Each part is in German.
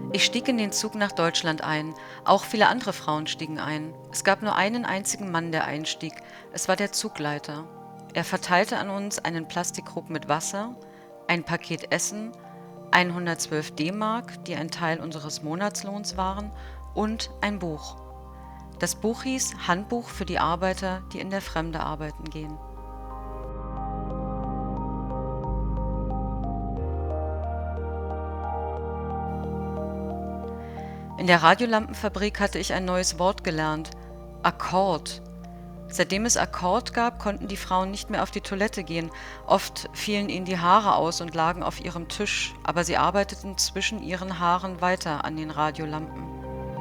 Ich stieg in den Zug nach Deutschland ein. Auch viele andere Frauen stiegen ein. Es gab nur einen einzigen Mann, der einstieg. Es war der Zugleiter. Er verteilte an uns einen Plastikkrug mit Wasser, ein Paket Essen, 112 D-Mark, die ein Teil unseres Monatslohns waren, und ein Buch. Das Buch hieß Handbuch für die Arbeiter, die in der Fremde arbeiten gehen. In der Radiolampenfabrik hatte ich ein neues Wort gelernt: Akkord. Seitdem es Akkord gab, konnten die Frauen nicht mehr auf die Toilette gehen. Oft fielen ihnen die Haare aus und lagen auf ihrem Tisch, aber sie arbeiteten zwischen ihren Haaren weiter an den Radiolampen.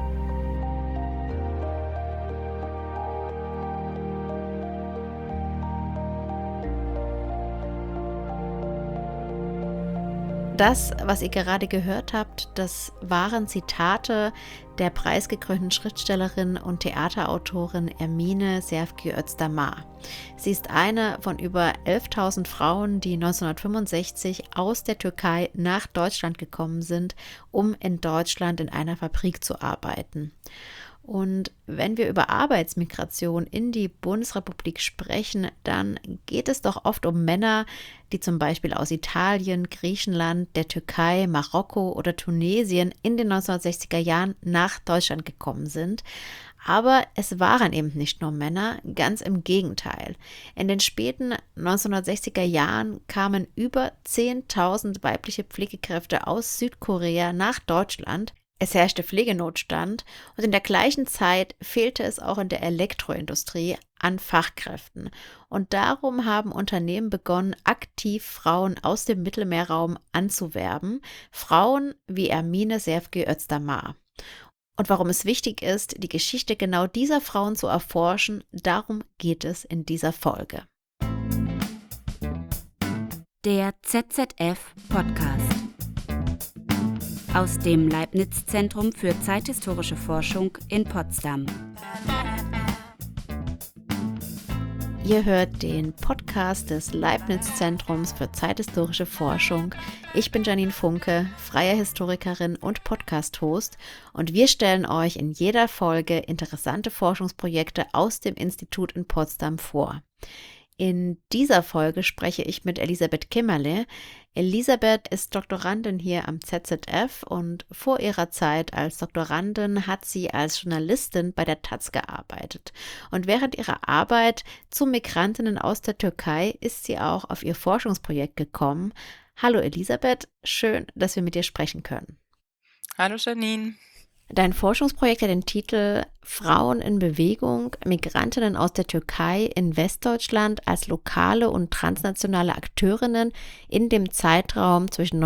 Das, was ihr gerade gehört habt, das waren Zitate der preisgekrönten Schriftstellerin und Theaterautorin Ermine Sevgi Özdemir. Sie ist eine von über 11.000 Frauen, die 1965 aus der Türkei nach Deutschland gekommen sind, um in Deutschland in einer Fabrik zu arbeiten. Und wenn wir über Arbeitsmigration in die Bundesrepublik sprechen, dann geht es doch oft um Männer, die zum Beispiel aus Italien, Griechenland, der Türkei, Marokko oder Tunesien in den 1960er Jahren nach Deutschland gekommen sind. Aber es waren eben nicht nur Männer, ganz im Gegenteil. In den späten 1960er Jahren kamen über 10.000 weibliche Pflegekräfte aus Südkorea nach Deutschland. Es herrschte Pflegenotstand und in der gleichen Zeit fehlte es auch in der Elektroindustrie an Fachkräften. Und darum haben Unternehmen begonnen, aktiv Frauen aus dem Mittelmeerraum anzuwerben. Frauen wie Ermine Sevgi Özdemir. Und warum es wichtig ist, die Geschichte genau dieser Frauen zu erforschen, darum geht es in dieser Folge. Der ZZF-Podcast aus dem Leibniz-Zentrum für zeithistorische Forschung in Potsdam. Ihr hört den Podcast des Leibniz-Zentrums für zeithistorische Forschung. Ich bin Janine Funke, freie Historikerin und Podcast-Host, und wir stellen euch in jeder Folge interessante Forschungsprojekte aus dem Institut in Potsdam vor. In dieser Folge spreche ich mit Elisabeth Kimmerle. Elisabeth ist Doktorandin hier am ZZF und vor ihrer Zeit als Doktorandin hat sie als Journalistin bei der taz gearbeitet. Und während ihrer Arbeit zu Migrantinnen aus der Türkei ist sie auch auf ihr Forschungsprojekt gekommen. Hallo Elisabeth, schön, dass wir mit dir sprechen können. Hallo Janine. Dein Forschungsprojekt hat den Titel Frauen in Bewegung, Migrantinnen aus der Türkei in Westdeutschland als lokale und transnationale Akteurinnen in dem Zeitraum zwischen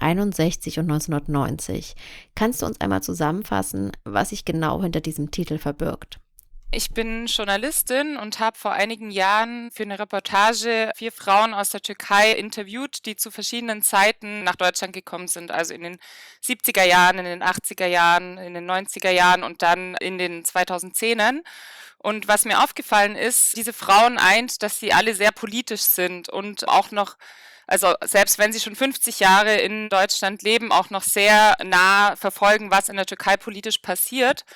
1961 und 1990. Kannst du uns einmal zusammenfassen, was sich genau hinter diesem Titel verbirgt? Ich bin Journalistin und habe vor einigen Jahren für eine Reportage 4 Frauen aus der Türkei interviewt, die zu verschiedenen Zeiten nach Deutschland gekommen sind, also in den 70er Jahren, in den 80er Jahren, in den 90er Jahren und dann in den 2010ern. Und was mir aufgefallen ist, diese Frauen eint, dass sie alle sehr politisch sind und auch noch, also selbst wenn sie schon 50 Jahre in Deutschland leben, auch noch sehr nah verfolgen, was in der Türkei politisch passiert.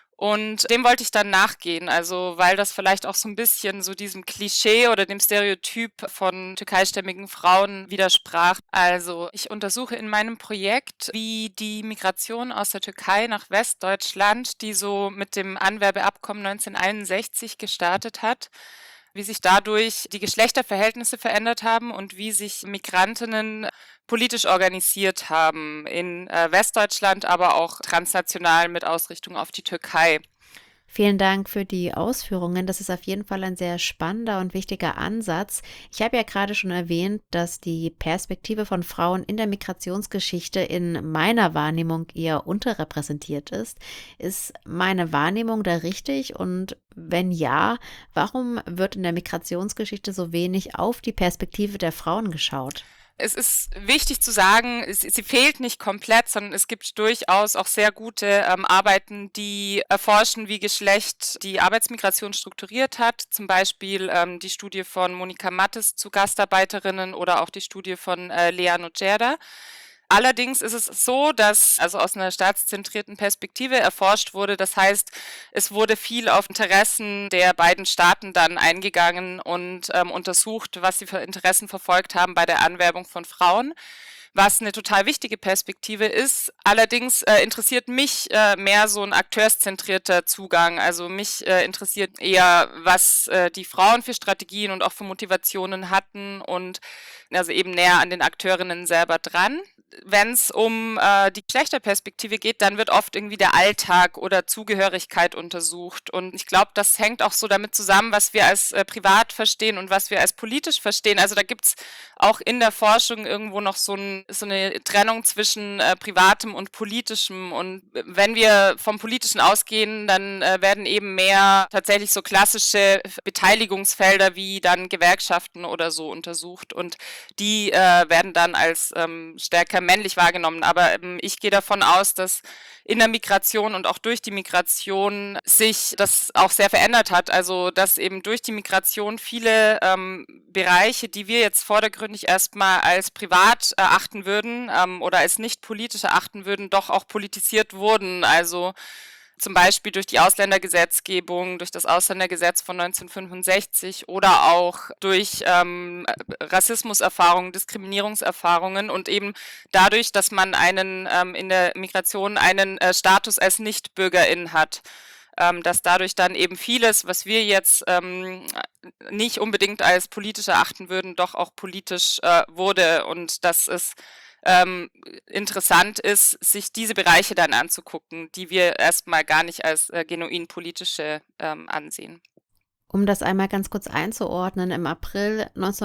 Und dem wollte ich dann nachgehen, also weil das vielleicht auch so ein bisschen so diesem Klischee oder dem Stereotyp von türkeistämmigen Frauen widersprach. Also ich untersuche in meinem Projekt, wie die Migration aus der Türkei nach Westdeutschland, die so mit dem Anwerbeabkommen 1961 gestartet hat, wie sich dadurch die Geschlechterverhältnisse verändert haben und wie sich Migrantinnen politisch organisiert haben in Westdeutschland, aber auch transnational mit Ausrichtung auf die Türkei. Vielen Dank für die Ausführungen. Das ist auf jeden Fall ein sehr spannender und wichtiger Ansatz. Ich habe ja gerade schon erwähnt, dass die Perspektive von Frauen in der Migrationsgeschichte in meiner Wahrnehmung eher unterrepräsentiert ist. Ist meine Wahrnehmung da richtig? Und wenn ja, warum wird in der Migrationsgeschichte so wenig auf die Perspektive der Frauen geschaut? Es ist wichtig zu sagen, sie fehlt nicht komplett, sondern es gibt durchaus auch sehr gute Arbeiten, die erforschen, wie Geschlecht die Arbeitsmigration strukturiert hat. Zum Beispiel die Studie von Monika Mattes zu Gastarbeiterinnen oder auch die Studie von Lea Nocerda. Allerdings ist es so, dass also aus einer staatszentrierten Perspektive erforscht wurde. Das heißt, es wurde viel auf Interessen der beiden Staaten dann eingegangen und untersucht, was sie für Interessen verfolgt haben bei der Anwerbung von Frauen, was eine total wichtige Perspektive ist. Allerdings interessiert mich mehr so ein akteurszentrierter Zugang. Also mich interessiert eher, was die Frauen für Strategien und auch für Motivationen hatten und also eben näher an den Akteurinnen selber dran. Wenn es um die Geschlechterperspektive geht, dann wird oft irgendwie der Alltag oder Zugehörigkeit untersucht. Und ich glaube, das hängt auch so damit zusammen, was wir als privat verstehen und was wir als politisch verstehen. Also da gibt es auch in der Forschung irgendwo noch so eine Trennung zwischen Privatem und Politischem. Und wenn wir vom Politischen ausgehen, dann werden eben mehr tatsächlich so klassische Beteiligungsfelder wie dann Gewerkschaften oder so untersucht. Und die werden dann als stärker männlich wahrgenommen. Aber ich gehe davon aus, dass in der Migration und auch durch die Migration sich das auch sehr verändert hat. Also dass eben durch die Migration viele Bereiche, die wir jetzt vordergründig erstmal als privat erachten würden oder als nicht politisch erachten würden, doch auch politisiert wurden. Also zum Beispiel durch die Ausländergesetzgebung, durch das Ausländergesetz von 1965 oder auch durch Rassismuserfahrungen, Diskriminierungserfahrungen und eben dadurch, dass man in der Migration einen Status als Nichtbürgerin hat. Dass dadurch dann eben vieles, was wir jetzt nicht unbedingt als politisch erachten würden, doch auch politisch wurde und dass es interessant ist, sich diese Bereiche dann anzugucken, die wir erstmal gar nicht als genuin politische ansehen. Um das einmal ganz kurz einzuordnen, im April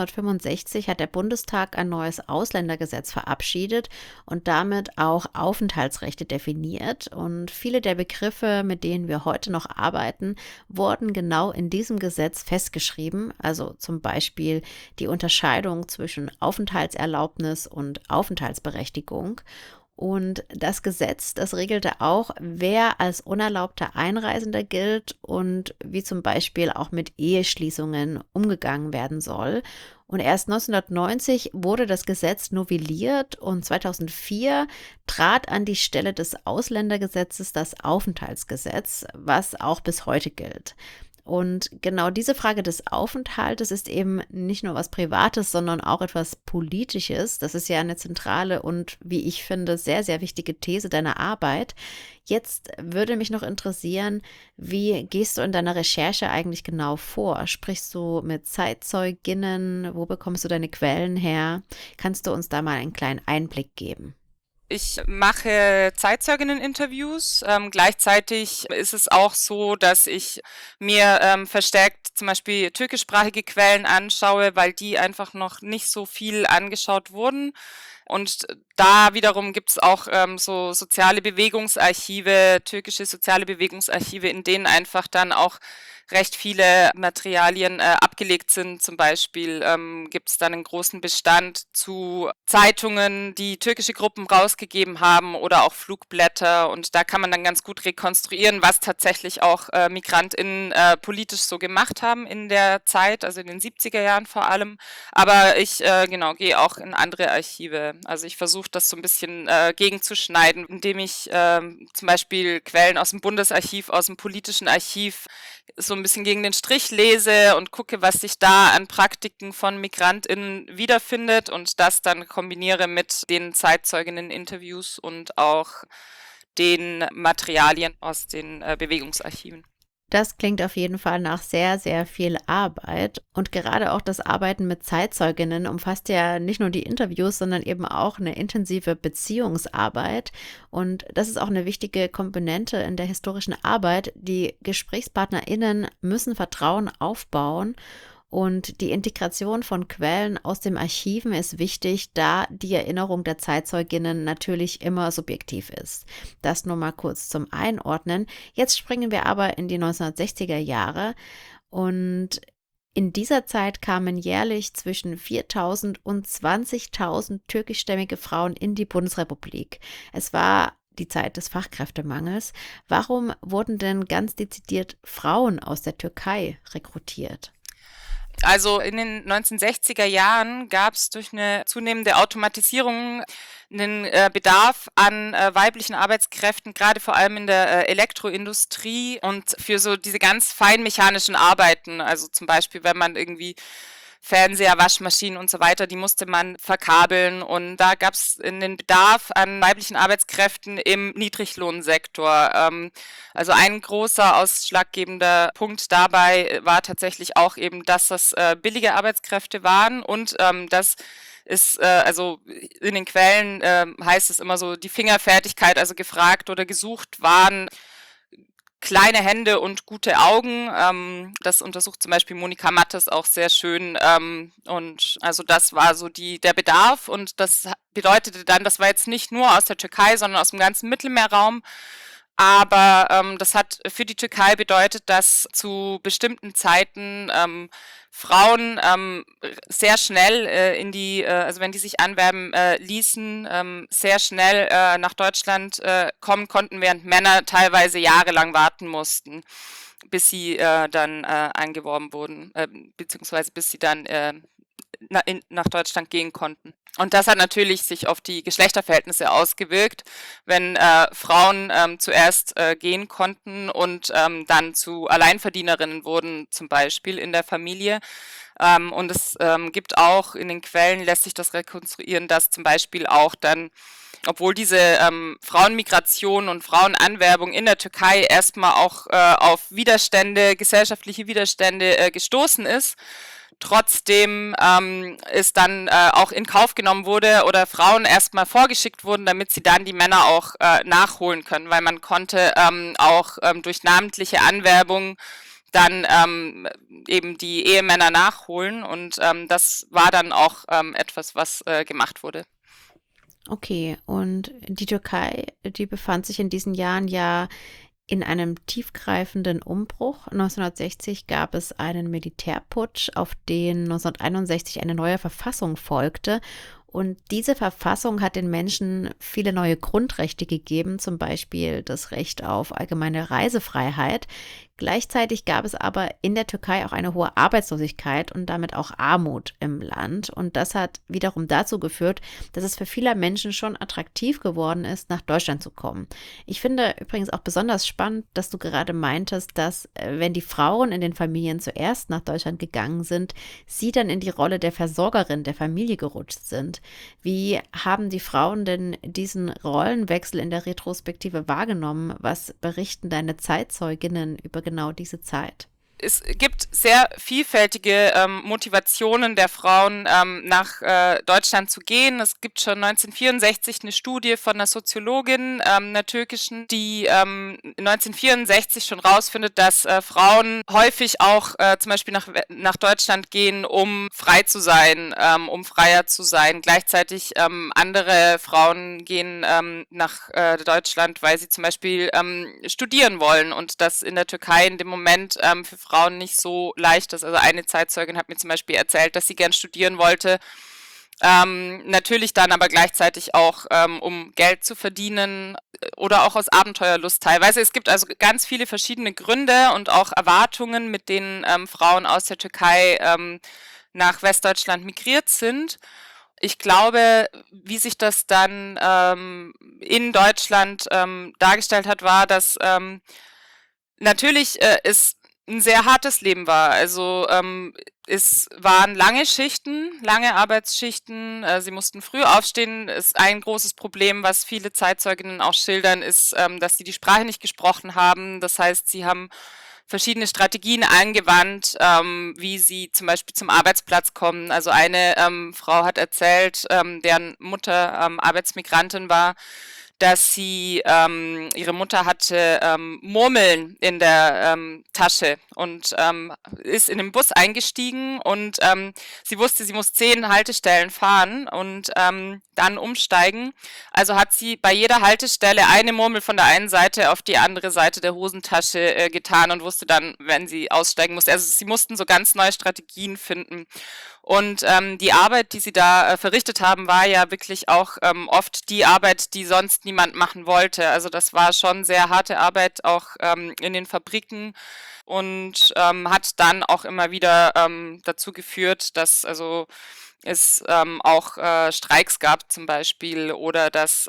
1965 hat der Bundestag ein neues Ausländergesetz verabschiedet und damit auch Aufenthaltsrechte definiert. Und viele der Begriffe, mit denen wir heute noch arbeiten, wurden genau in diesem Gesetz festgeschrieben. Also zum Beispiel die Unterscheidung zwischen Aufenthaltserlaubnis und Aufenthaltsberechtigung. Und das Gesetz, das regelte auch, wer als unerlaubter Einreisender gilt und wie zum Beispiel auch mit Eheschließungen umgegangen werden soll. Und erst 1990 wurde das Gesetz novelliert und 2004 trat an die Stelle des Ausländergesetzes das Aufenthaltsgesetz, was auch bis heute gilt. Und genau diese Frage des Aufenthaltes ist eben nicht nur was Privates, sondern auch etwas Politisches. Das ist ja eine zentrale und, wie ich finde, sehr, sehr wichtige These deiner Arbeit. Jetzt würde mich noch interessieren, wie gehst du in deiner Recherche eigentlich genau vor? Sprichst du mit Zeitzeuginnen? Wo bekommst du deine Quellen her? Kannst du uns da mal einen kleinen Einblick geben? Ich mache Zeitzeuginnen-Interviews. Gleichzeitig ist es auch so, dass ich mir verstärkt zum Beispiel türkischsprachige Quellen anschaue, weil die einfach noch nicht so viel angeschaut wurden. Und da wiederum gibt es auch so soziale Bewegungsarchive, türkische soziale Bewegungsarchive, in denen einfach dann auch recht viele Materialien abgelegt sind. Zum Beispiel gibt es dann einen großen Bestand zu Zeitungen, die türkische Gruppen rausgegeben haben oder auch Flugblätter. Und da kann man dann ganz gut rekonstruieren, was tatsächlich auch MigrantInnen politisch so gemacht haben in der Zeit, also in den 70er Jahren vor allem. Aber ich gehe auch in andere Archive. Also ich versuche das so ein bisschen gegenzuschneiden, indem ich zum Beispiel Quellen aus dem Bundesarchiv, aus dem politischen Archiv so ein bisschen gegen den Strich lese und gucke, was sich da an Praktiken von MigrantInnen wiederfindet und das dann kombiniere mit den Zeitzeuginnen-Interviews und auch den Materialien aus den Bewegungsarchiven. Das klingt auf jeden Fall nach sehr, sehr viel Arbeit. Und gerade auch das Arbeiten mit Zeitzeuginnen umfasst ja nicht nur die Interviews, sondern eben auch eine intensive Beziehungsarbeit. Und das ist auch eine wichtige Komponente in der historischen Arbeit. Die GesprächspartnerInnen müssen Vertrauen aufbauen. Und die Integration von Quellen aus den Archiven ist wichtig, da die Erinnerung der Zeitzeuginnen natürlich immer subjektiv ist. Das nur mal kurz zum Einordnen. Jetzt springen wir aber in die 1960er Jahre und in dieser Zeit kamen jährlich zwischen 4.000 und 20.000 türkischstämmige Frauen in die Bundesrepublik. Es war die Zeit des Fachkräftemangels. Warum wurden denn ganz dezidiert Frauen aus der Türkei rekrutiert? Also in den 1960er Jahren gab es durch eine zunehmende Automatisierung einen Bedarf an weiblichen Arbeitskräften, gerade vor allem in der Elektroindustrie und für so diese ganz feinmechanischen Arbeiten. Also zum Beispiel, wenn man irgendwie Fernseher, Waschmaschinen und so weiter, die musste man verkabeln. Und da gab es den Bedarf an weiblichen Arbeitskräften im Niedriglohnsektor. Also ein großer ausschlaggebender Punkt dabei war tatsächlich auch eben, dass das billige Arbeitskräfte waren und das ist, also in den Quellen heißt es immer so, die Fingerfertigkeit, also gefragt oder gesucht waren kleine Hände und gute Augen. Das untersucht zum Beispiel Monika Mattes auch sehr schön. Und also das war so der Bedarf. Und das bedeutete dann, das war jetzt nicht nur aus der Türkei, sondern aus dem ganzen Mittelmeerraum. Aber das hat für die Türkei bedeutet, dass zu bestimmten Zeiten Frauen sehr schnell also wenn die sich anwerben ließen, sehr schnell nach Deutschland kommen konnten, während Männer teilweise jahrelang warten mussten, bis sie dann eingeworben wurden, beziehungsweise bis sie dann nach Deutschland gehen konnten. Und das hat natürlich sich auf die Geschlechterverhältnisse ausgewirkt, wenn Frauen zuerst gehen konnten und dann zu Alleinverdienerinnen wurden, zum Beispiel in der Familie. Und es gibt auch in den Quellen, lässt sich das rekonstruieren, dass zum Beispiel auch dann, obwohl diese Frauenmigration und Frauenanwerbung in der Türkei erstmal auch auf gesellschaftliche Widerstände gestoßen ist, trotzdem es dann auch in Kauf genommen wurde oder Frauen erstmal vorgeschickt wurden, damit sie dann die Männer auch nachholen können, weil man konnte auch durch namentliche Anwerbung dann eben die Ehemänner nachholen und das war dann auch etwas, was gemacht wurde. Okay, und die Türkei, die befand sich in diesen Jahren ja in einem tiefgreifenden Umbruch. 1960 gab es einen Militärputsch, auf den 1961 eine neue Verfassung folgte. Und diese Verfassung hat den Menschen viele neue Grundrechte gegeben, zum Beispiel das Recht auf allgemeine Reisefreiheit. Gleichzeitig gab es aber in der Türkei auch eine hohe Arbeitslosigkeit und damit auch Armut im Land. Und das hat wiederum dazu geführt, dass es für viele Menschen schon attraktiv geworden ist, nach Deutschland zu kommen. Ich finde übrigens auch besonders spannend, dass du gerade meintest, dass wenn die Frauen in den Familien zuerst nach Deutschland gegangen sind, sie dann in die Rolle der Versorgerin der Familie gerutscht sind. Wie haben die Frauen denn diesen Rollenwechsel in der Retrospektive wahrgenommen? Was berichten deine Zeitzeuginnen über genau diese Zeit? Es gibt sehr vielfältige Motivationen der Frauen, nach Deutschland zu gehen. Es gibt schon 1964 eine Studie von einer Soziologin, einer türkischen, die 1964 schon rausfindet, dass Frauen häufig auch zum Beispiel nach Deutschland gehen, um frei zu sein, um freier zu sein. Gleichzeitig andere Frauen gehen nach Deutschland, weil sie zum Beispiel studieren wollen und das in der Türkei in dem Moment für Frauen nicht so leicht ist. Also eine Zeitzeugin hat mir zum Beispiel erzählt, dass sie gern studieren wollte, natürlich dann aber gleichzeitig auch, um Geld zu verdienen oder auch aus Abenteuerlust teilweise. Es gibt also ganz viele verschiedene Gründe und auch Erwartungen, mit denen Frauen aus der Türkei nach Westdeutschland migriert sind. Ich glaube, wie sich das dann in Deutschland dargestellt hat, war, dass natürlich es ein sehr hartes Leben war. Also es waren lange Schichten, lange Arbeitsschichten. Sie mussten früh aufstehen. Ist ein großes Problem, was viele Zeitzeuginnen auch schildern, ist, dass sie die Sprache nicht gesprochen haben. Das heißt, sie haben verschiedene Strategien angewandt, wie sie zum Beispiel zum Arbeitsplatz kommen. Also eine Frau hat erzählt, deren Mutter Arbeitsmigrantin war, dass sie, ihre Mutter hatte Murmeln in der Tasche und ist in den Bus eingestiegen und sie wusste, sie muss 10 Haltestellen fahren und dann umsteigen. Also hat sie bei jeder Haltestelle eine Murmel von der einen Seite auf die andere Seite der Hosentasche getan und wusste dann, wenn sie aussteigen musste. Also sie mussten so ganz neue Strategien finden. Und die Arbeit, die sie da verrichtet haben, war ja wirklich auch oft die Arbeit, die sonst niemand machen wollte. Also das war schon sehr harte Arbeit, auch in den Fabriken. Und hat dann auch immer wieder dazu geführt, dass es auch Streiks gab zum Beispiel oder dass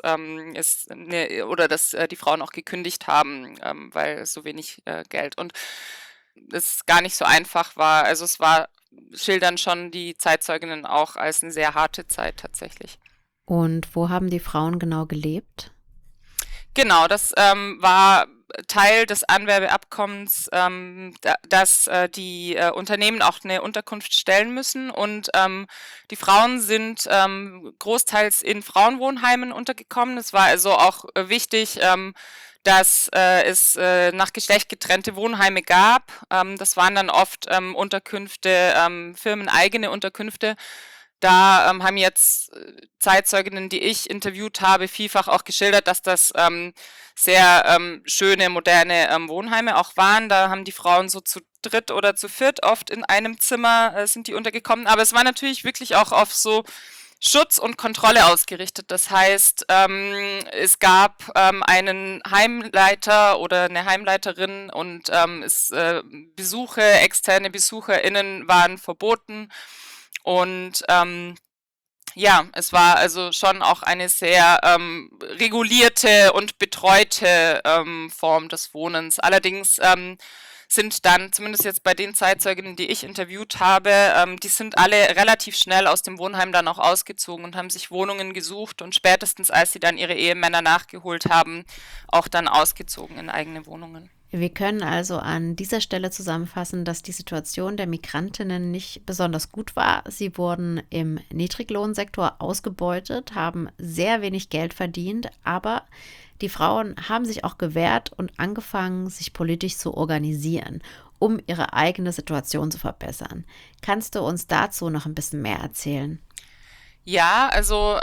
die Frauen auch gekündigt haben, weil so wenig Geld und es gar nicht so einfach war. Also es war, schildern schon die Zeitzeuginnen auch als eine sehr harte Zeit tatsächlich. Und wo haben die Frauen genau gelebt? Genau, das war Teil des Anwerbeabkommens, dass die Unternehmen auch eine Unterkunft stellen müssen und die Frauen sind großteils in Frauenwohnheimen untergekommen. Es war also auch wichtig, dass es nach Geschlecht getrennte Wohnheime gab. Das waren dann oft Unterkünfte, firmeneigene Unterkünfte. Da haben jetzt Zeitzeuginnen, die ich interviewt habe, vielfach auch geschildert, dass das sehr schöne, moderne Wohnheime auch waren. Da haben die Frauen so zu dritt oder zu viert oft in einem Zimmer sind die untergekommen. Aber es war natürlich wirklich auch auf so Schutz und Kontrolle ausgerichtet. Das heißt, es gab einen Heimleiter oder eine Heimleiterin und Besuche, externe BesucherInnen waren verboten. Und es war also schon auch eine sehr regulierte und betreute Form des Wohnens. Allerdings sind dann, zumindest jetzt bei den Zeitzeuginnen, die ich interviewt habe, die sind alle relativ schnell aus dem Wohnheim dann auch ausgezogen und haben sich Wohnungen gesucht und spätestens, als sie dann ihre Ehemänner nachgeholt haben, auch dann ausgezogen in eigene Wohnungen. Wir können also an dieser Stelle zusammenfassen, dass die Situation der Migrantinnen nicht besonders gut war. Sie wurden im Niedriglohnsektor ausgebeutet, haben sehr wenig Geld verdient, aber die Frauen haben sich auch gewehrt und angefangen, sich politisch zu organisieren, um ihre eigene Situation zu verbessern. Kannst du uns dazu noch ein bisschen mehr erzählen? Ja, also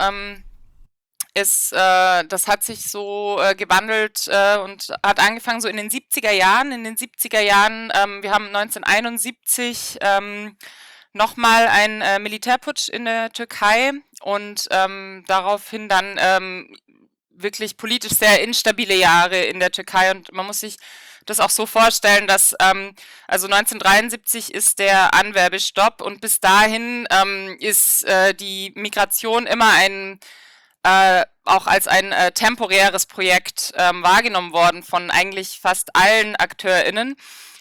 das hat sich so gewandelt und hat angefangen so in den 70er Jahren. In den 70er Jahren, wir haben 1971 nochmal einen Militärputsch in der Türkei und daraufhin dann wirklich politisch sehr instabile Jahre in der Türkei. Und man muss sich das auch so vorstellen, dass also 1973 ist der Anwerbestopp und bis dahin ist die Migration immer auch als ein temporäres Projekt wahrgenommen worden von eigentlich fast allen AkteurInnen,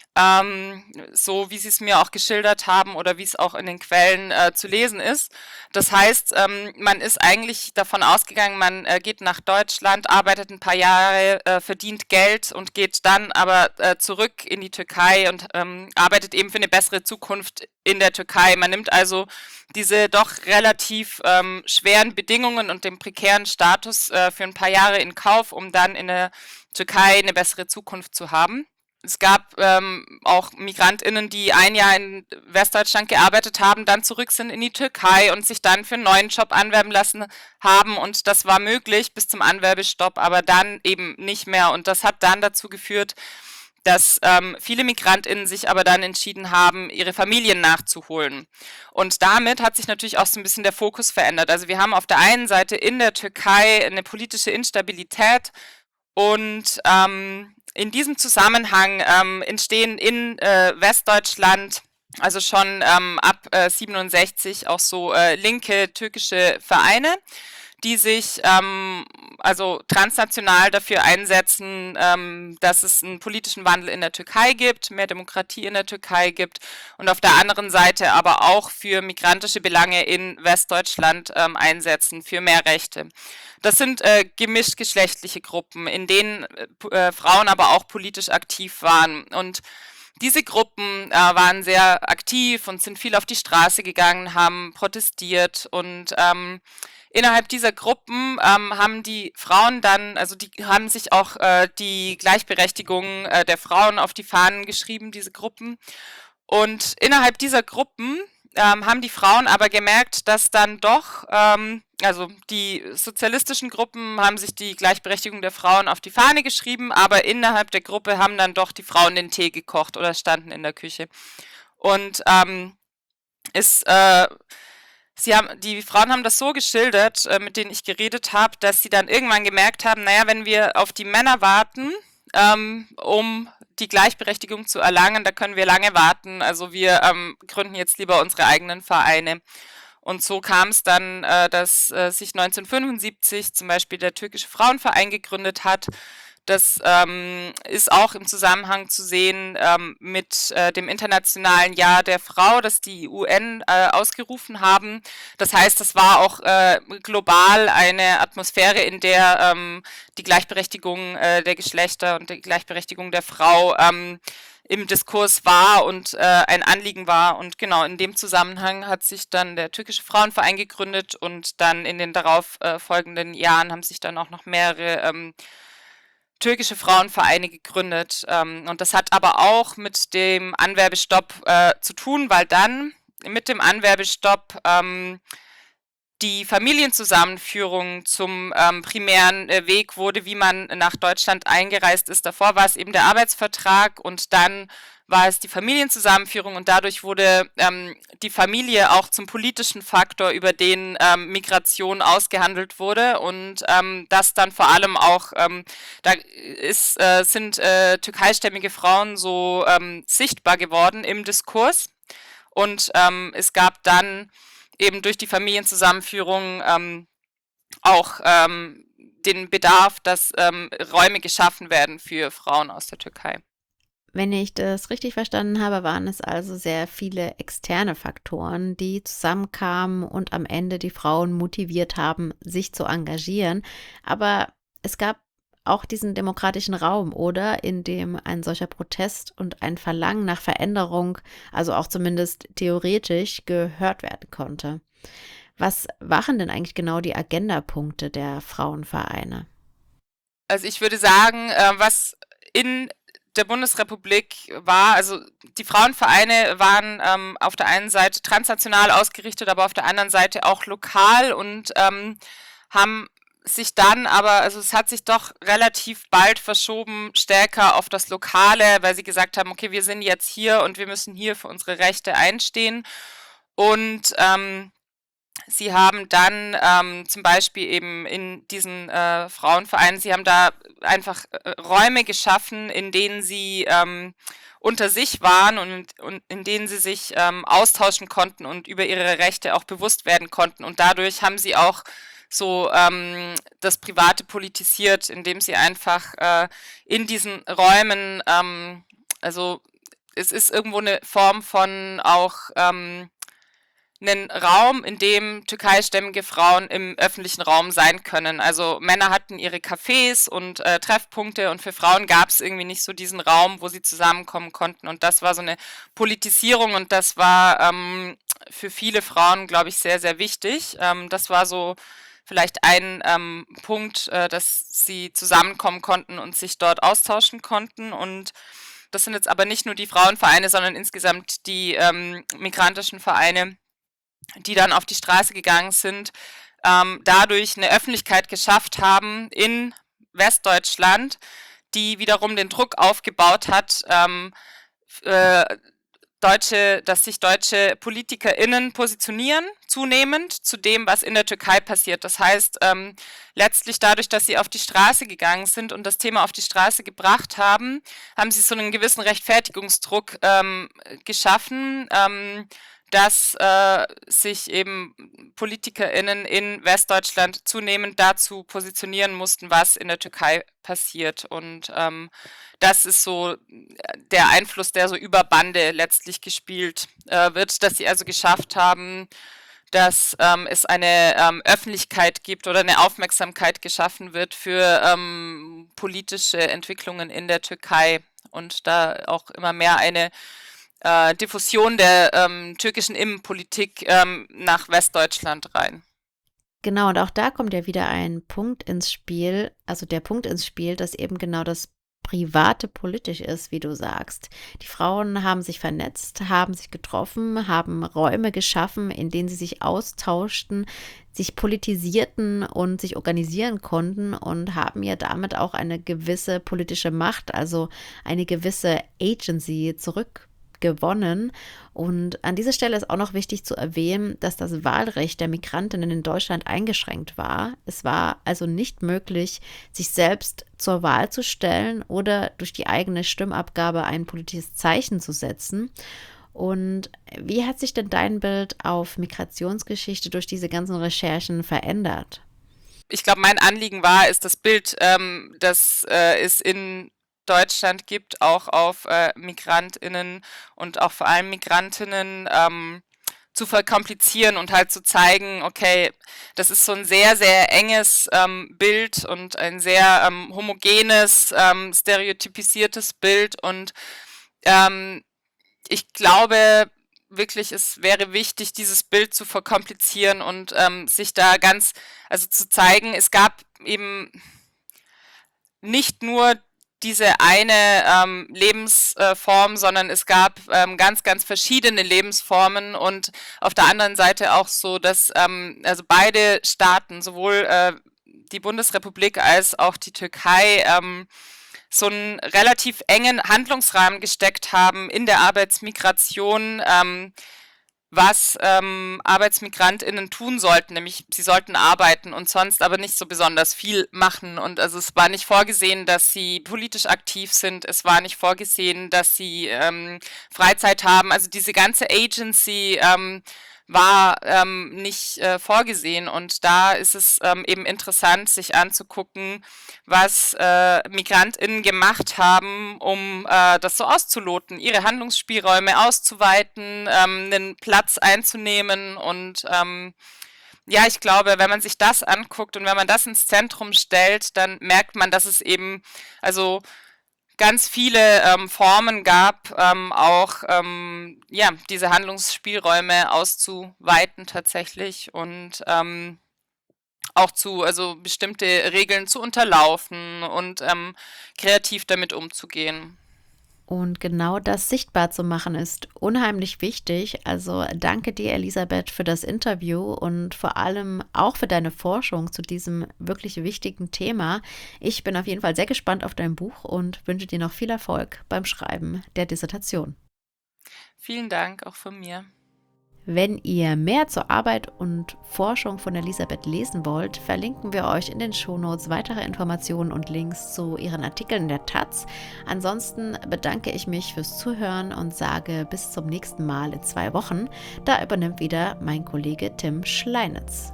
so wie sie es mir auch geschildert haben oder wie es auch in den Quellen zu lesen ist. Das heißt, man ist eigentlich davon ausgegangen, man geht nach Deutschland, arbeitet ein paar Jahre, verdient Geld und geht dann aber zurück in die Türkei und arbeitet eben für eine bessere Zukunft in der Türkei. Man nimmt also diese doch relativ schweren Bedingungen und den prekären Status für ein paar Jahre in Kauf, um dann in der Türkei eine bessere Zukunft zu haben. Es gab auch MigrantInnen, die ein Jahr in Westdeutschland gearbeitet haben, dann zurück sind in die Türkei und sich dann für einen neuen Job anwerben lassen haben. Und das war möglich bis zum Anwerbestopp, aber dann eben nicht mehr. Und das hat dann dazu geführt, dass viele MigrantInnen sich aber dann entschieden haben, ihre Familien nachzuholen. Und damit hat sich natürlich auch so ein bisschen der Fokus verändert. Also wir haben auf der einen Seite in der Türkei eine politische Instabilität und in diesem Zusammenhang entstehen in Westdeutschland, also schon ab 67 auch so linke türkische Vereine, die sich also transnational dafür einsetzen, dass es einen politischen Wandel in der Türkei gibt, mehr Demokratie in der Türkei gibt und auf der anderen Seite aber auch für migrantische Belange in Westdeutschland einsetzen, für mehr Rechte. Das sind gemischtgeschlechtliche Gruppen, in denen Frauen aber auch politisch aktiv waren. Und diese Gruppen waren sehr aktiv und sind viel auf die Straße gegangen, haben protestiert und innerhalb dieser Gruppen haben die Frauen dann, also die haben sich auch die Gleichberechtigung der Frauen auf die Fahnen geschrieben, diese Gruppen. Und innerhalb dieser Gruppen haben die Frauen aber gemerkt, dass dann doch, also die sozialistischen Gruppen haben sich die Gleichberechtigung der Frauen auf die Fahne geschrieben, aber innerhalb der Gruppe haben dann doch die Frauen den Tee gekocht oder standen in der Küche. Und ist, die Frauen haben das so geschildert, mit denen ich geredet habe, dass sie dann irgendwann gemerkt haben, naja, wenn wir auf die Männer warten, um die Gleichberechtigung zu erlangen, da können wir lange warten. Also wir gründen jetzt lieber unsere eigenen Vereine. Und so kam es dann, dass sich 1975 zum Beispiel der türkische Frauenverein gegründet hat. Das ist auch im Zusammenhang zu sehen mit dem Internationalen Jahr der Frau, das die UN ausgerufen haben. Das heißt, das war auch global eine Atmosphäre, in der die Gleichberechtigung der Geschlechter und die Gleichberechtigung der Frau im Diskurs war und ein Anliegen war. Und genau in dem Zusammenhang hat sich dann der türkische Frauenverein gegründet und dann in den darauf folgenden Jahren haben sich dann auch noch mehrere türkische Frauenvereine gegründet. Und das hat aber auch mit dem Anwerbestopp zu tun, weil dann mit dem Anwerbestopp die Familienzusammenführung zum primären Weg wurde, wie man nach Deutschland eingereist ist. Davor war es eben der Arbeitsvertrag und dann war es die Familienzusammenführung und dadurch wurde die Familie auch zum politischen Faktor, über den Migration ausgehandelt wurde und das dann vor allem auch, sind türkeistämmige Frauen so sichtbar geworden im Diskurs und es gab dann eben durch die Familienzusammenführung auch den Bedarf, dass Räume geschaffen werden für Frauen aus der Türkei. Wenn ich das richtig verstanden habe, waren es also sehr viele externe Faktoren, die zusammenkamen und am Ende die Frauen motiviert haben, sich zu engagieren. Aber es gab auch diesen demokratischen Raum, oder, in dem ein solcher Protest und ein Verlangen nach Veränderung, also auch zumindest theoretisch, gehört werden konnte. Was waren denn eigentlich genau die Agendapunkte der Frauenvereine? Also ich würde sagen, was in der Bundesrepublik war, also die Frauenvereine waren auf der einen Seite transnational ausgerichtet, aber auf der anderen Seite auch lokal und haben sich dann aber, also es hat sich doch relativ bald verschoben, stärker auf das Lokale, weil sie gesagt haben, okay, wir sind jetzt hier und wir müssen hier für unsere Rechte einstehen und sie haben dann zum Beispiel eben in diesen Frauenvereinen, sie haben da einfach Räume geschaffen, in denen sie unter sich waren und in denen sie sich austauschen konnten und über ihre Rechte auch bewusst werden konnten. Und dadurch haben sie auch so das Private politisiert, indem sie einfach in diesen Räumen, also es ist irgendwo eine Form von auch einen Raum, in dem türkeistämmige Frauen im öffentlichen Raum sein können. Also Männer hatten ihre Cafés und Treffpunkte und für Frauen gab es irgendwie nicht so diesen Raum, wo sie zusammenkommen konnten. Und das war so eine Politisierung und das war für viele Frauen, glaube ich, sehr, sehr wichtig. Das war so vielleicht ein Punkt, dass sie zusammenkommen konnten und sich dort austauschen konnten. Und das sind jetzt aber nicht nur die Frauenvereine, sondern insgesamt die migrantischen Vereine, die dann auf die Straße gegangen sind, dadurch eine Öffentlichkeit geschafft haben in Westdeutschland, die wiederum den Druck aufgebaut hat, dass sich deutsche PolitikerInnen positionieren, zunehmend zu dem, was in der Türkei passiert. Das heißt, letztlich dadurch, dass sie auf die Straße gegangen sind und das Thema auf die Straße gebracht haben, haben sie so einen gewissen Rechtfertigungsdruck geschaffen, dass sich eben PolitikerInnen in Westdeutschland zunehmend dazu positionieren mussten, was in der Türkei passiert. Und das ist so der Einfluss, der so über Bande letztlich gespielt wird, dass sie also geschafft haben, dass es eine Öffentlichkeit gibt oder eine Aufmerksamkeit geschaffen wird für politische Entwicklungen in der Türkei und da auch immer mehr eine Diffusion der türkischen Innenpolitik nach Westdeutschland rein. Genau, und auch da kommt ja wieder ein Punkt ins Spiel, also der Punkt ins Spiel, dass eben genau das Private politisch ist, wie du sagst. Die Frauen haben sich vernetzt, haben sich getroffen, haben Räume geschaffen, in denen sie sich austauschten, sich politisierten und sich organisieren konnten und haben ja damit auch eine gewisse politische Macht, also eine gewisse Agency zurückgewonnen. gewonnen. Und an dieser Stelle ist auch noch wichtig zu erwähnen, dass das Wahlrecht der Migrantinnen in Deutschland eingeschränkt war. Es war also nicht möglich, sich selbst zur Wahl zu stellen oder durch die eigene Stimmabgabe ein politisches Zeichen zu setzen. Und wie hat sich denn dein Bild auf Migrationsgeschichte durch diese ganzen Recherchen verändert? Ich glaube, mein Anliegen ist das Bild, das es in Deutschland gibt, auch auf MigrantInnen und auch vor allem Migrantinnen zu verkomplizieren und halt zu zeigen, okay, das ist so ein sehr, sehr enges Bild und ein sehr homogenes, stereotypisiertes Bild und ich glaube wirklich, es wäre wichtig, dieses Bild zu verkomplizieren und sich da also zu zeigen, es gab eben nicht nur diese eine Lebensform, sondern es gab ganz, ganz verschiedene Lebensformen und auf der anderen Seite auch so, dass also beide Staaten, sowohl die Bundesrepublik als auch die Türkei, so einen relativ engen Handlungsrahmen gesteckt haben in der Arbeitsmigration, was ArbeitsmigrantInnen tun sollten, nämlich sie sollten arbeiten und sonst aber nicht so besonders viel machen. Und also es war nicht vorgesehen, dass sie politisch aktiv sind, es war nicht vorgesehen, dass sie Freizeit haben. Also diese ganze Agency war nicht vorgesehen. Und da ist es eben interessant, sich anzugucken, was MigrantInnen gemacht haben, um das so auszuloten, ihre Handlungsspielräume auszuweiten, einen Platz einzunehmen. Und ja, ich glaube, wenn man sich das anguckt und wenn man das ins Zentrum stellt, dann merkt man, dass es eben also ganz viele Formen gab, auch ja, diese Handlungsspielräume auszuweiten tatsächlich und auch also bestimmte Regeln zu unterlaufen und kreativ damit umzugehen. Und genau das sichtbar zu machen ist unheimlich wichtig. Also danke dir, Elisabeth, für das Interview und vor allem auch für deine Forschung zu diesem wirklich wichtigen Thema. Ich bin auf jeden Fall sehr gespannt auf dein Buch und wünsche dir noch viel Erfolg beim Schreiben der Dissertation. Vielen Dank auch von mir. Wenn ihr mehr zur Arbeit und Forschung von Elisabeth lesen wollt, verlinken wir euch in den Shownotes weitere Informationen und Links zu ihren Artikeln in der Taz. Ansonsten bedanke ich mich fürs Zuhören und sage bis zum nächsten Mal in 2 Wochen. Da übernimmt wieder mein Kollege Tim Schleinitz.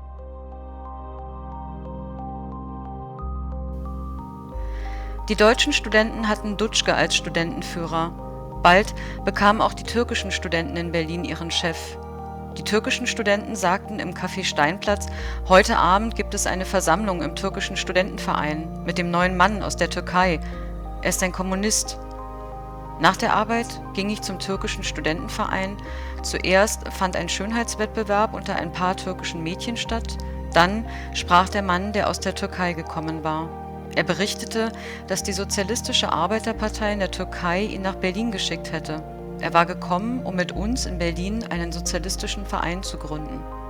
Die deutschen Studenten hatten Dutschke als Studentenführer. Bald bekamen auch die türkischen Studenten in Berlin ihren Chef. Die türkischen Studenten sagten im Café Steinplatz, heute Abend gibt es eine Versammlung im türkischen Studentenverein mit dem neuen Mann aus der Türkei. Er ist ein Kommunist. Nach der Arbeit ging ich zum türkischen Studentenverein. Zuerst fand ein Schönheitswettbewerb unter ein paar türkischen Mädchen statt. Dann sprach der Mann, der aus der Türkei gekommen war. Er berichtete, dass die Sozialistische Arbeiterpartei in der Türkei ihn nach Berlin geschickt hätte. Er war gekommen, um mit uns in Berlin einen sozialistischen Verein zu gründen.